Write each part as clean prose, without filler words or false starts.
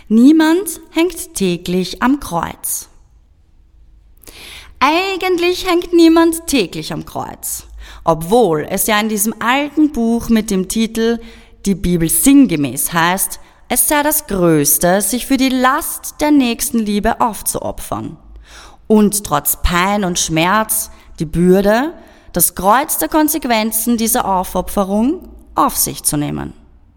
Niemand hängt täglich am Kreuz. Eigentlich hängt niemand täglich am Kreuz, obwohl es ja in diesem alten Buch mit dem Titel Die Bibel sinngemäß heißt, es sei das Größte, sich für die Last der Nächstenliebe aufzuopfern und trotz Pein und Schmerz die Bürde, das Kreuz der Konsequenzen dieser Aufopferung auf sich zu nehmen.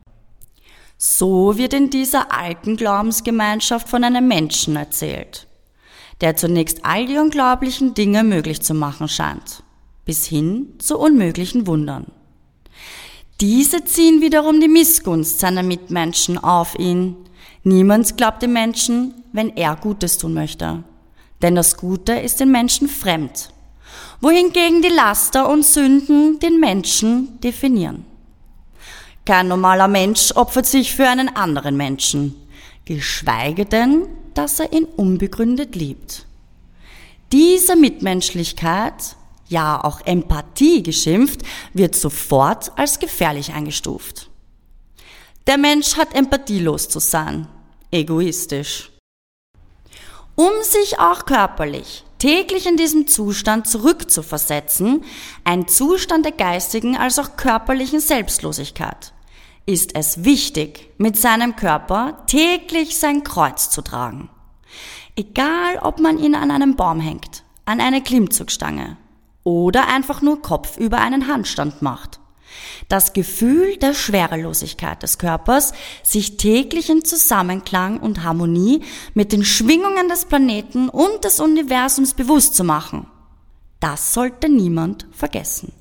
So wird in dieser alten Glaubensgemeinschaft von einem Menschen erzählt, der zunächst all die unglaublichen Dinge möglich zu machen scheint, bis hin zu unmöglichen Wundern. Diese ziehen wiederum die Missgunst seiner Mitmenschen auf ihn. Niemand glaubt dem Menschen, wenn er Gutes tun möchte, denn das Gute ist den Menschen fremd, wohingegen die Laster und Sünden den Menschen definieren. Kein normaler Mensch opfert sich für einen anderen Menschen, geschweige denn, dass er ihn unbegründet liebt. Diese Mitmenschlichkeit, ja auch Empathie geschimpft, wird sofort als gefährlich eingestuft. Der Mensch hat empathielos zu sein, egoistisch. Um sich auch körperlich täglich in diesem Zustand zurückzuversetzen, ein Zustand der geistigen als auch körperlichen Selbstlosigkeit, ist es wichtig, mit seinem Körper täglich sein Kreuz zu tragen. Egal, ob man ihn an einen Baum hängt, an eine Klimmzugstange oder einfach nur kopfüber einen Handstand macht. Das Gefühl der Schwerelosigkeit des Körpers, sich täglich in Zusammenklang und Harmonie mit den Schwingungen des Planeten und des Universums bewusst zu machen, das sollte niemand vergessen.